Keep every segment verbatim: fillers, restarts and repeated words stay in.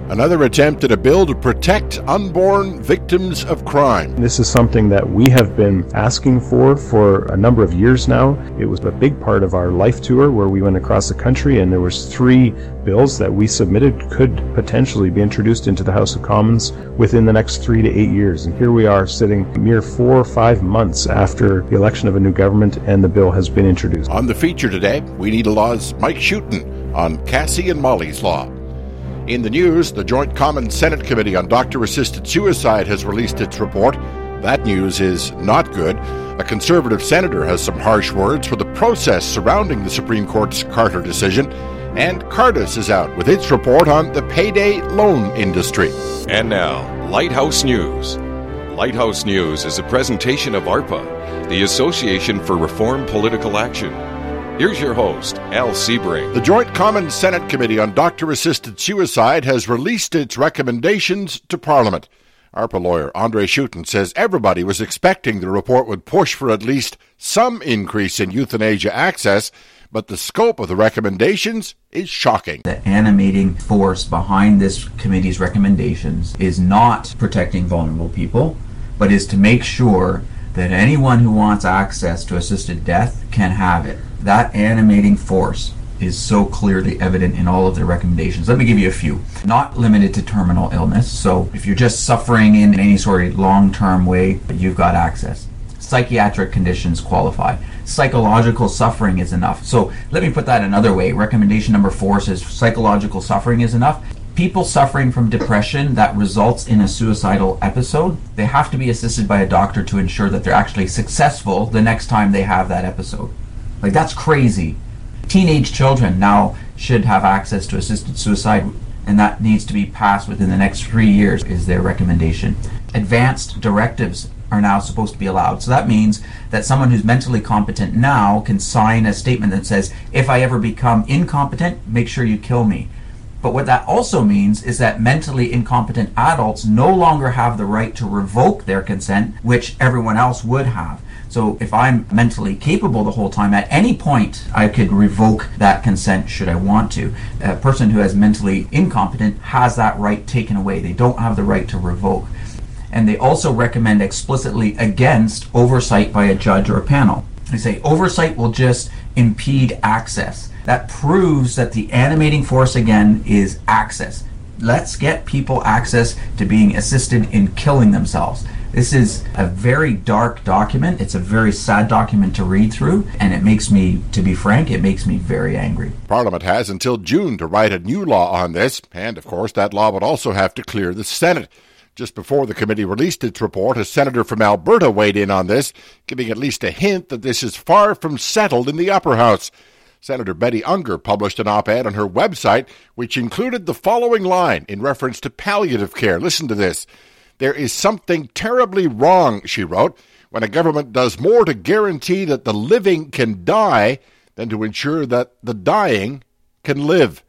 Another attempt at a bill to protect unborn victims of crime. This is something that we have been asking for for a number of years now. It was a big part of our life tour where we went across the country, and there was three bills that we submitted could potentially be introduced into the House of Commons within the next three to eight years. And here we are sitting mere four or five months after the election of a new government, and the bill has been introduced. On the feature today, We Need a Law's Mike Schueten on Cassie and Molly's Law. In the news, the Joint Common Senate Committee on Doctor-Assisted Suicide has released its report. That news is not good. A Conservative senator has some harsh words for the process surrounding the Supreme Court's Carter decision. And Cardis is out with its report on the payday loan industry. And now, Lighthouse News. Lighthouse News is a presentation of ARPA, the Association for Reform Political Action. Here's your host, Al Sebring. The Joint Common Senate Committee on Doctor-Assisted Suicide has released its recommendations to Parliament. ARPA lawyer Andre Schueten says everybody was expecting the report would push for at least some increase in euthanasia access, but the scope of the recommendations is shocking. The animating force behind this committee's recommendations is not protecting vulnerable people, but is to make sure that anyone who wants access to assisted death can have it. That animating force is so clearly evident in all of the recommendations. Let me give you a few. Not limited to terminal illness, so if you're just suffering in any sort of long-term way, you've got access. Psychiatric conditions qualify. Psychological suffering is enough. So let me put that another way. Recommendation number four says psychological suffering is enough. People suffering from depression that results in a suicidal episode, they have to be assisted by a doctor to ensure that they're actually successful the next time they have that episode. Like, that's crazy. Teenage children now should have access to assisted suicide, and that needs to be passed within the next three years is their recommendation. Advanced directives are now supposed to be allowed. So that means that someone who's mentally competent now can sign a statement that says, if I ever become incompetent, make sure you kill me. But what that also means is that mentally incompetent adults no longer have the right to revoke their consent, which everyone else would have. So if I'm mentally capable the whole time, at any point I could revoke that consent should I want to. A person who is mentally incompetent has that right taken away. They don't have the right to revoke. And they also recommend explicitly against oversight by a judge or a panel. They say oversight will just impede access. That proves that the animating force again is access. Let's get people access to being assisted in killing themselves. This is a very dark document. It's a very sad document to read through, and it makes me, to be frank, it makes me very angry. Parliament has until June to write a new law on this, and of course that law would also have to clear the Senate. Just before the committee released its report, a senator from Alberta weighed in on this, giving at least a hint that this is far from settled in the upper house. Senator Betty Unger published an op-ed on her website which included the following line in reference to palliative care. Listen to this. There is something terribly wrong, she wrote, when a government does more to guarantee that the living can die than to ensure that the dying can live.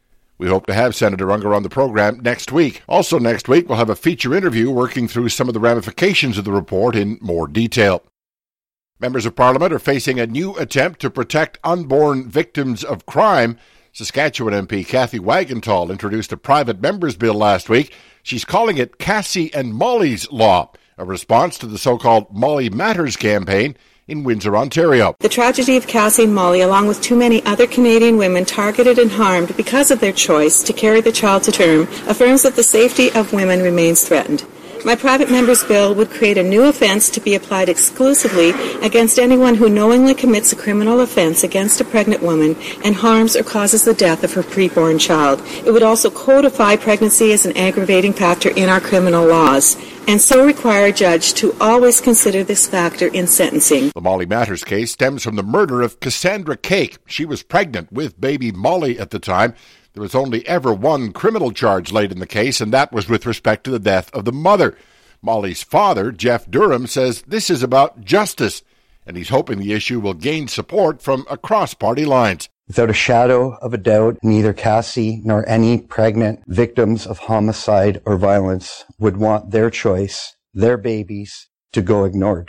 We hope to have Senator Unger on the program next week. Also next week, we'll have a feature interview working through some of the ramifications of the report in more detail. Members of Parliament are facing a new attempt to protect unborn victims of crime. Saskatchewan M P Kathy Wagenthal introduced a private member's bill last week. She's calling it Cassie and Molly's Law, a response to the so-called Molly Matters campaign in Windsor, Ontario. The tragedy of Cassie and Molly, along with too many other Canadian women targeted and harmed because of their choice to carry the child to term, affirms that the safety of women remains threatened. My private member's bill would create a new offence to be applied exclusively against anyone who knowingly commits a criminal offence against a pregnant woman and harms or causes the death of her preborn child. It would also codify pregnancy as an aggravating factor in our criminal laws, and so require a judge to always consider this factor in sentencing. The Molly Matters case stems from the murder of Cassandra Cake. She was pregnant with baby Molly at the time. There was only ever one criminal charge laid in the case, and that was with respect to the death of the mother. Molly's father, Jeff Durham, says this is about justice, and he's hoping the issue will gain support from across party lines. Without a shadow of a doubt, neither Cassie nor any pregnant victims of homicide or violence would want their choice, their babies, to go ignored.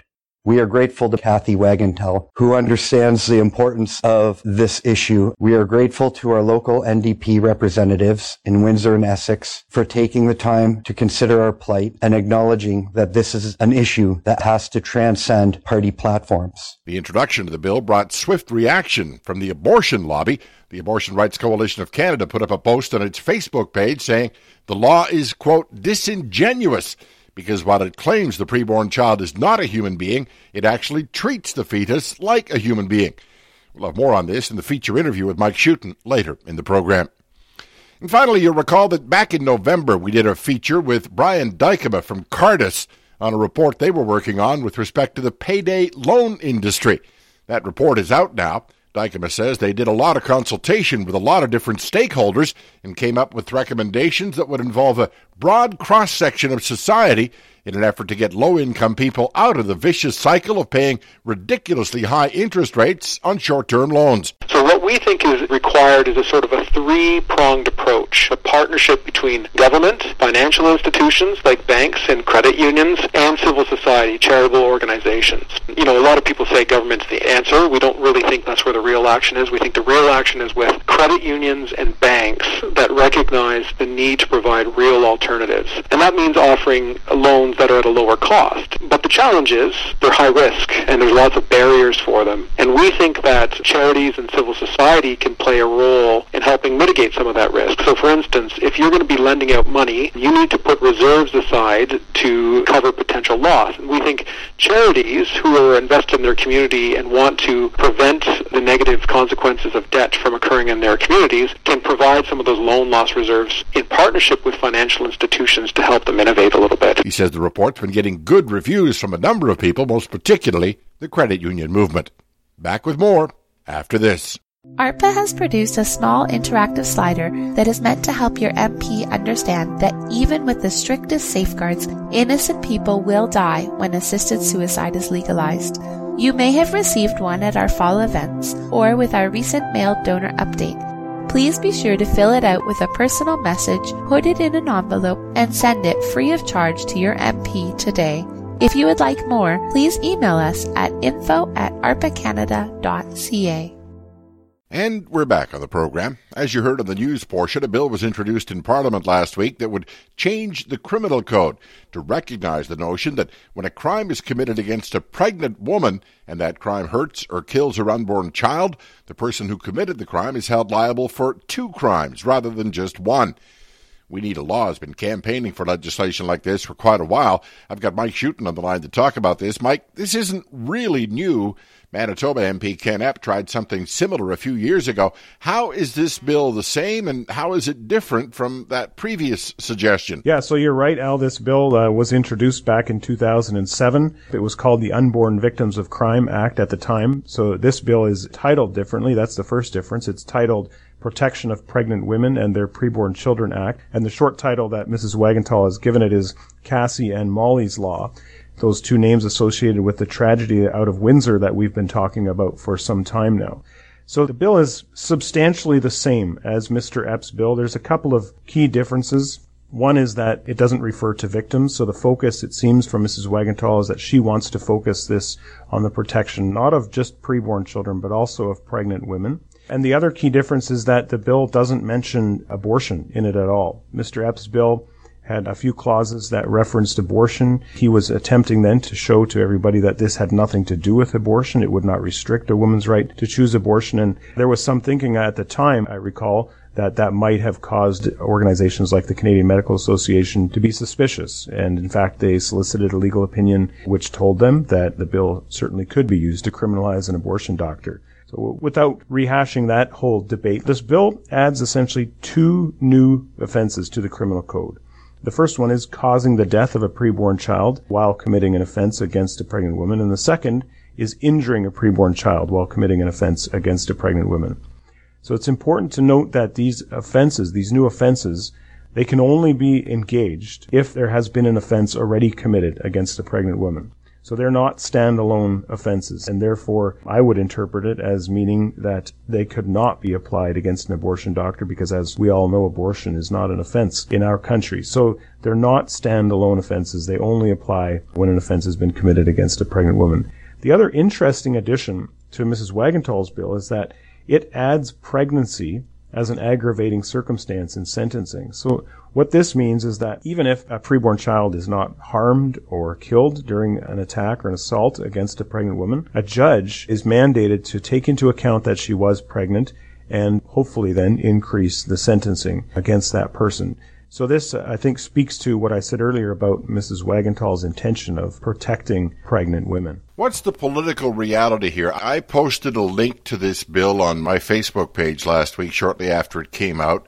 We are grateful to Kathy Wagenthal, who understands the importance of this issue. We are grateful to our local N D P representatives in Windsor and Essex for taking the time to consider our plight and acknowledging that this is an issue that has to transcend party platforms. The introduction of the bill brought swift reaction from the abortion lobby. The Abortion Rights Coalition of Canada put up a post on its Facebook page saying the law is, quote, disingenuous, because while it claims the preborn child is not a human being, it actually treats the fetus like a human being. We'll have more on this in the feature interview with Mike Schutten later in the program. And finally, you'll recall that back in November, we did a feature with Brian Dykema from Cardus on a report they were working on with respect to the payday loan industry. That report is out now. Dykema says they did a lot of consultation with a lot of different stakeholders and came up with recommendations that would involve a broad cross-section of society in an effort to get low-income people out of the vicious cycle of paying ridiculously high interest rates on short-term loans. So what we think is required is a sort of a three-pronged approach, a partnership between government, financial institutions like banks and credit unions, and civil society, charitable organizations. You know, a lot of people say government's the answer. We don't really think that's where the real action is. We think the real action is with credit unions and banks that recognize the need to provide real alternatives. And that means offering loans that are at a lower cost. But the challenge is they're high risk and there's lots of barriers for them. And we think that charities and civil society can play a role in helping mitigate some of that risk. So for instance, if you're going to be lending out money, you need to put reserves aside to cover potential loss. And we think charities who are invested in their community and want to prevent the negative consequences of debt from occurring in their communities can provide some of those loan loss reserves in partnership with financial institutions to help them innovate a little bit. He says the report's been getting good reviews from a number of people, most particularly the credit union movement. Back with more after this. ARPA has produced a small interactive slider that is meant to help your M P understand that even with the strictest safeguards, innocent people will die when assisted suicide is legalized. You may have received one at our fall events or with our recent mailed donor update. Please be sure to fill it out with a personal message, put it in an envelope, and send it free of charge to your M P today. If you would like more, please email us at info at arpacanada dot c a. And we're back on the program. As you heard on the news portion, a bill was introduced in Parliament last week that would change the criminal code to recognize the notion that when a crime is committed against a pregnant woman and that crime hurts or kills her unborn child, the person who committed the crime is held liable for two crimes rather than just one. We Need a Law has been campaigning for legislation like this for quite a while. I've got Mike Schutten on the line to talk about this. Mike, this isn't really new. Manitoba M P Ken Epp tried something similar a few years ago. How is this bill the same, and how is it different from that previous suggestion? Yeah, so you're right, Al. This bill uh, was introduced back in two thousand seven. It was called the Unborn Victims of Crime Act at the time. So this bill is titled differently. That's the first difference. It's titled Protection of Pregnant Women and Their Preborn Children Act. And the short title that Missus Wagenthal has given it is Cassie and Molly's Law. Those two names associated with the tragedy out of Windsor that we've been talking about for some time now. So the bill is substantially the same as Mister Epp's bill. There's a couple of key differences. One is that it doesn't refer to victims, so the focus, it seems, from Missus Wagenthal is that she wants to focus this on the protection not of just preborn children, but also of pregnant women. And the other key difference is that the bill doesn't mention abortion in it at all. Mister Epp's bill had a few clauses that referenced abortion. He was attempting then to show to everybody that this had nothing to do with abortion. It would not restrict a woman's right to choose abortion. And there was some thinking at the time, I recall, that that might have caused organizations like the Canadian Medical Association to be suspicious. And in fact, they solicited a legal opinion which told them that the bill certainly could be used to criminalize an abortion doctor. So without rehashing that whole debate, this bill adds essentially two new offenses to the criminal code. The first one is causing the death of a preborn child while committing an offense against a pregnant woman, and the second is injuring a preborn child while committing an offense against a pregnant woman. So it's important to note that these offenses, these new offenses, they can only be engaged if there has been an offense already committed against a pregnant woman. So they're not standalone offenses, and therefore I would interpret it as meaning that they could not be applied against an abortion doctor because, as we all know, abortion is not an offense in our country. So they're not standalone offenses. They only apply when an offense has been committed against a pregnant woman. The other interesting addition to Missus Wagenthal's bill is that it adds pregnancy as an aggravating circumstance in sentencing. So what this means is that even if a preborn child is not harmed or killed during an attack or an assault against a pregnant woman, a judge is mandated to take into account that she was pregnant and hopefully then increase the sentencing against that person. So this, I think, speaks to what I said earlier about Missus Wagenthal's intention of protecting pregnant women. What's the political reality here? I posted a link to this bill on my Facebook page last week, shortly after it came out,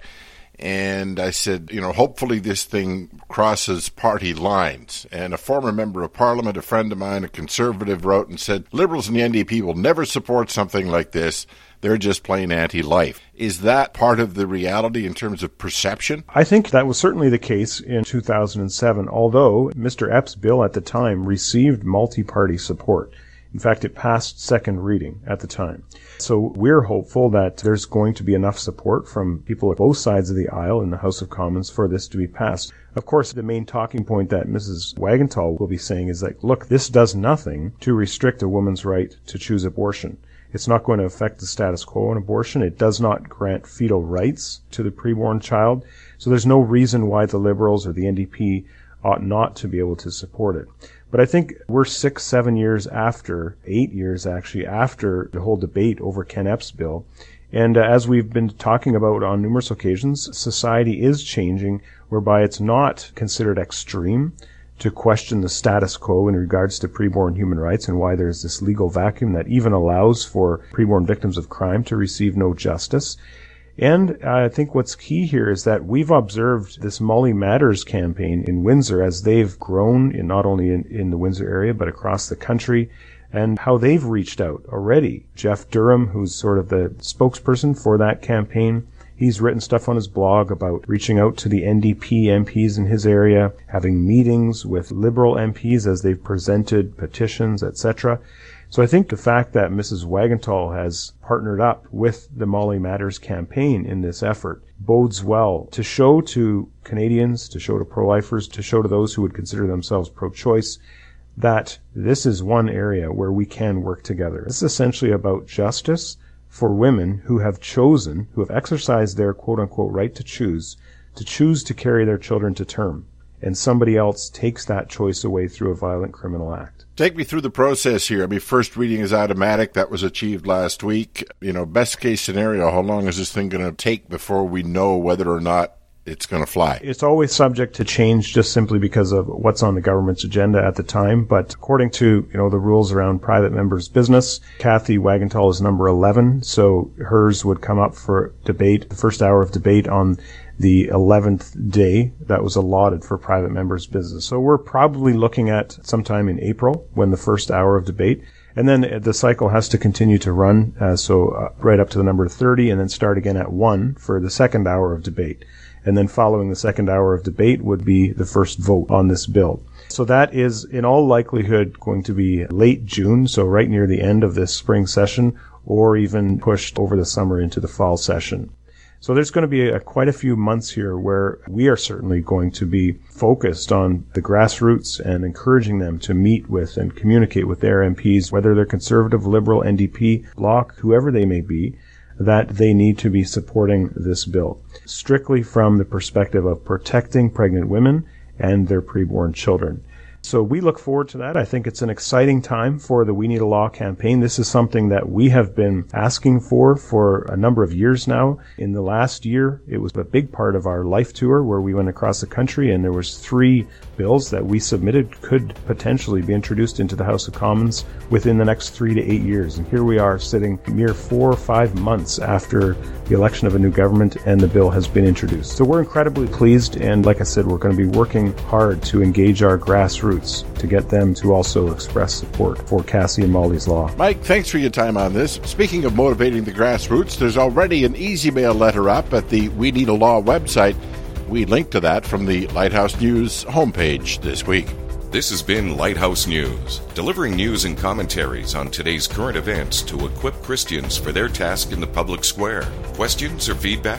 and I said, you know, hopefully this thing crosses party lines. And a former member of Parliament, a friend of mine, a conservative, wrote and said, Liberals and the N D P will never support something like this. They're just plain anti-life. Is that part of the reality in terms of perception? I think that was certainly the case in two thousand seven, although Mister Epps' bill at the time received multi-party support. In fact, it passed second reading at the time. So we're hopeful that there's going to be enough support from people at both sides of the aisle in the House of Commons for this to be passed. Of course, the main talking point that Missus Wagenthal will be saying is like, look, this does nothing to restrict a woman's right to choose abortion. It's not going to affect the status quo on abortion. It does not grant fetal rights to the preborn child. So there's no reason why the Liberals or the N D P ought not to be able to support it. But I think we're six, seven years after, eight years actually, after the whole debate over Ken Epps' bill. And uh, as we've been talking about on numerous occasions, society is changing whereby it's not considered extreme to question the status quo in regards to preborn human rights and why there's this legal vacuum that even allows for preborn victims of crime to receive no justice. And I think what's key here is that we've observed this Molly Matters campaign in Windsor as they've grown, in not only in, in the Windsor area, but across the country, and how they've reached out already. Jeff Durham, who's sort of the spokesperson for that campaign, he's written stuff on his blog about reaching out to the N D P M Ps in his area, having meetings with Liberal M Ps as they've presented petitions, et cetera. So I think the fact that Missus Wagenthal has partnered up with the Molly Matters campaign in this effort bodes well to show to Canadians, to show to pro-lifers, to show to those who would consider themselves pro-choice that this is one area where we can work together. This is essentially about justice for women who have chosen, who have exercised their quote-unquote right to choose, to choose to carry their children to term, and somebody else takes that choice away through a violent criminal act. Take me through the process here. I mean, first reading is automatic. That was achieved last week. You know, best case scenario, how long is this thing going to take before we know whether or not it's going to fly? It's always subject to change just simply because of what's on the government's agenda at the time. But according to, you know, the rules around private members' business, Kathy Wagenthal is number eleven. So hers would come up for debate, the first hour of debate on the eleventh day that was allotted for private members' business. So we're probably looking at sometime in April when the first hour of debate. And then the cycle has to continue to run, uh, so uh, right up to the number thirty, and then start again at one for the second hour of debate. And then following the second hour of debate would be the first vote on this bill. So that is in all likelihood going to be late June, so right near the end of this spring session, or even pushed over the summer into the fall session. So there's going to be a, quite a few months here where we are certainly going to be focused on the grassroots and encouraging them to meet with and communicate with their M Ps, whether they're Conservative, Liberal, N D P, Bloc, whoever they may be, that they need to be supporting this bill, strictly from the perspective of protecting pregnant women and their preborn children. So we look forward to that. I think it's an exciting time for the We Need a Law campaign. This is something that we have been asking for for a number of years now. In the last year, it was a big part of our life tour where we went across the country, and there was three bills that we submitted could potentially be introduced into the House of Commons within the next three to eight years. And here we are sitting mere four or five months after the election of a new government and the bill has been introduced. So we're incredibly pleased, and like I said, we're going to be working hard to engage our grassroots to get them to also express support for Cassie and Molly's Law. Mike, thanks for your time on this. Speaking of motivating the grassroots, there's already an easy mail letter up at the We Need a Law website. We link to that from the Lighthouse News homepage this week. This has been Lighthouse News, delivering news and commentaries on today's current events to equip Christians for their task in the public square. Questions or feedback?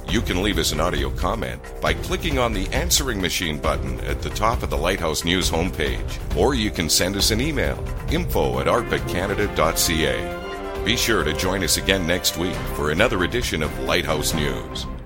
You can leave us an audio comment by clicking on the answering machine button at the top of the Lighthouse News homepage, or you can send us an email, info at arpa canada dot c a. Be sure to join us again next week for another edition of Lighthouse News.